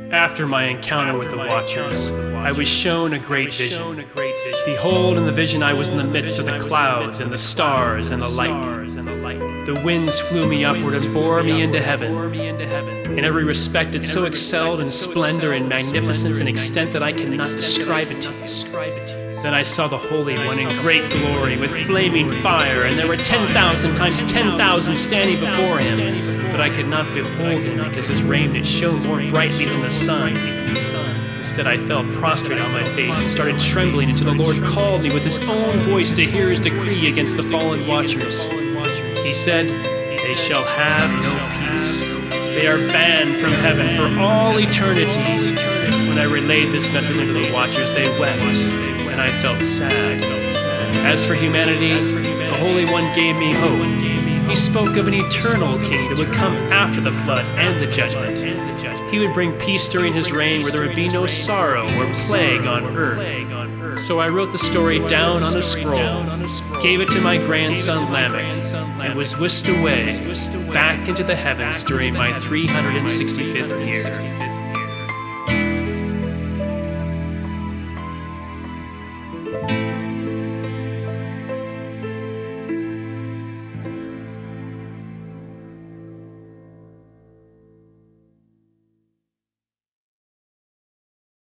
After my encounter with the Watchers, I was shown a great vision. Behold, in the vision I was in the midst of the clouds and the stars and the lightning. The winds flew me upward and bore me into heaven. In every respect it so excelled in splendor and magnificence and extent that I cannot describe it to you. Then I saw the Holy One in great glory with flaming fire, and there were 10,000 times 10,000 standing before him. But I could not behold him because his raiment shone more brightly than the sun. Instead I fell prostrate on my face and started trembling until the Lord called me with his own voice to hear his decree against the fallen Watchers. He said, "They shall have no peace. They are banned from heaven for all eternity." When I relayed this message to the Watchers, they wept, and I felt sad. As for humanity, the Holy One gave me hope. He spoke of an eternal king that would come after the flood and the judgment. He would bring peace during his reign where there would be no sorrow or plague on earth. So I wrote the story down on a scroll, gave it to my grandson Lamech, and was whisked away back into the heavens during my 365th year.